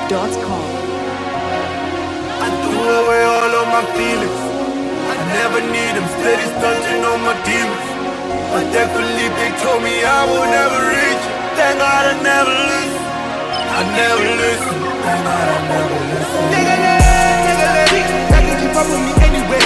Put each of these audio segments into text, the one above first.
BeatStreet.com. I threw away all of my feelings. I never need them, steady stunting on my demons. But thankfully they told me I would never reach it. Thank God I never listen. I never listen. Thank God I never listen. Nigga, that can keep up with me anyway.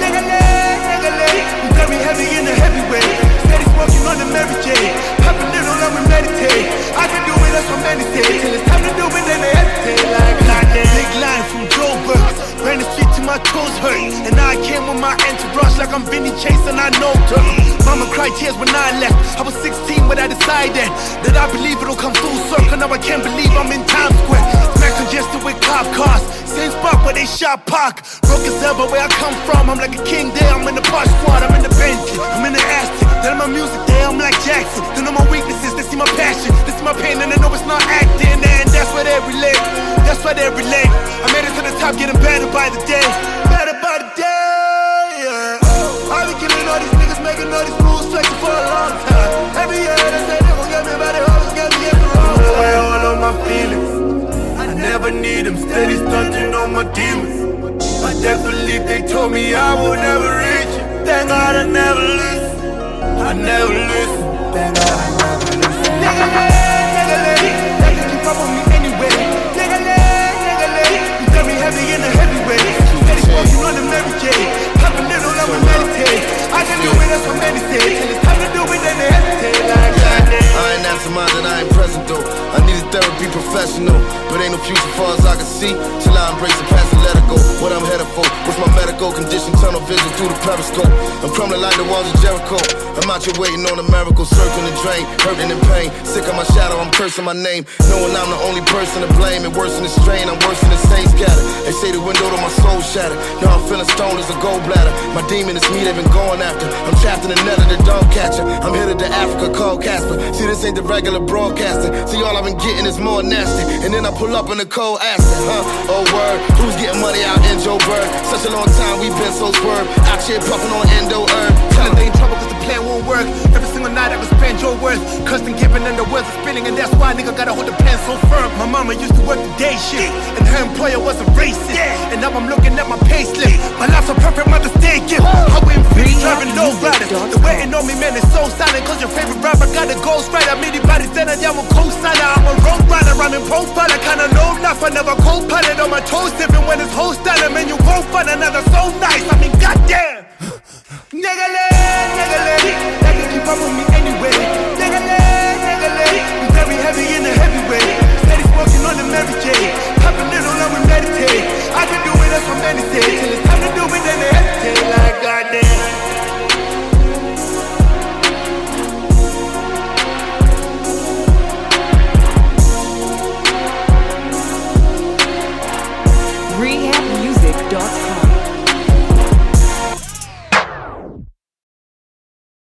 Nigga, you got me heavy in the heavyweight. Steady smoking on the Mary J. Pop a little love and meditate. I can do it, that's what many say. Till it's time to do it, then they hesitate. Like goddamn. Big line from Joburg. Ran the street till my toes hurt. And now I came with my entourage like I'm Vinny Chase and I know her. Mama cried tears when I left. I was 16 when I decided that I believe it'll come full circle. Now I can't believe I'm in Times Square. Smack congested with cop cars. Same spot where they shot Pac. Broke as hell, but where I come from, I'm like a king there. I'm in the Posh Squad, I'm in the Bentley, I'm in the Aston. Then my music there, I'm like Jackson. They know my weaknesses, they see my passion. They see my pain and they know it's not acting. And that's why they relate, that's why they relate. I made it to the top, getting better by the day. Better by the day, yeah. I been killing all these niggas, making all these moves, flexing for a long time. Every year they say they gon' get me, but they always get me at the wrong time. Away all of my feelings, I never need them, steady stunting on my demons. But thankfully they told me I would never reach it. Thank God I never listen. I never listen. Thank God I never listen. Nigga, that can keep up with me anyway. Nigga, you got me heavy in the heavyweight. Steady smoking on the Mary J. Pop a little love and meditate. I can do it, that's what many say. Till it's time to do it, then they hesitate. Like goddamn. I ain't absent-minded, I ain't present though. I needed therapy professional, but ain't no future far as I can see. Till I embrace the past and let it go. What I'm headed for, what's my medical condition? Tunnel vision through the periscope. I'm crumbling like the walls of Jericho. I'm out here waiting on a miracle, circling the drain, hurting in pain. Sick of my shadow, I'm cursing my name. Knowing I'm the only person to blame. And worse than the strain, I'm worse than the saints scattered. They say the window to my soul shattered. Now I'm feeling stoned as a gallbladder. My demon is me, they've been going after. I'm trapped in the net of the dog catcher. I'm headed to Africa, called Casper. See, this ain't the regular broadcasting. See, all I've been getting is more nasty. And then I pull up in the cold acid, huh? Oh word, who's getting money out in Joburg? Such a long time, we've been so swerved. Out here puffing on endo herb. Telling they in trouble cause the plan won't work. Every single night I can spend your worth. Cussing, giving, and the words are spinning. And that's why nigga gotta hold the pen so firm. My mama used to work the day shift, and her employer was a racist. And now I'm looking at my pay slip. My life's a perfect Mother's Day gift. I went free, driving low riders. The waiting on me, man, is so silent. Cause your favorite rapper got a ghost rider. Anybody then I'm a co-signer. I'm a road rider, I'm in profiler. Kinda low life, I never co-pilot on my toes. Even when it's whole style, man, you won't find another soul night.